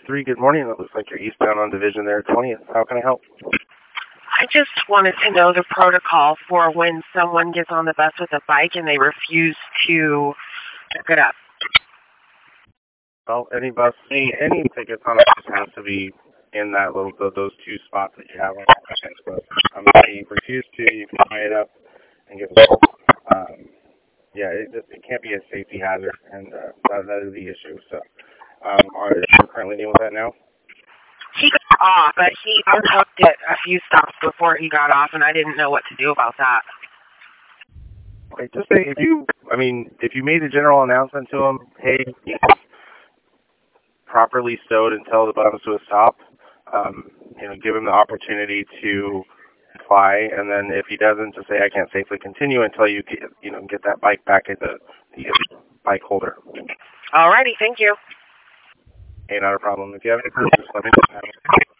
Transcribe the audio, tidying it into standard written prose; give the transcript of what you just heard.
3. Good morning. It looks like you're eastbound on Division there, 20th. How can I help? I just wanted to know the protocol for when someone gets on the bus with a bike and they refuse to pick it up. Well, any tickets on a bus has to be in that those 2 spots that you have on the second bus. If you refuse to, you can tie it up and get it. It can't be a safety hazard, and that is the issue. So, are you currently dealing with that now? He got off, but he unhooked it a few stops before he got off, and I didn't know what to do about that. Okay, just say if you made a general announcement to him, hey, properly stowed and tell the bus to a stop, give him the opportunity to fly, and then if he doesn't, to say I can't safely continue until you get that bike back at the bike holder. Alrighty, thank you. Hey, not a problem. If you have any questions, just let me know.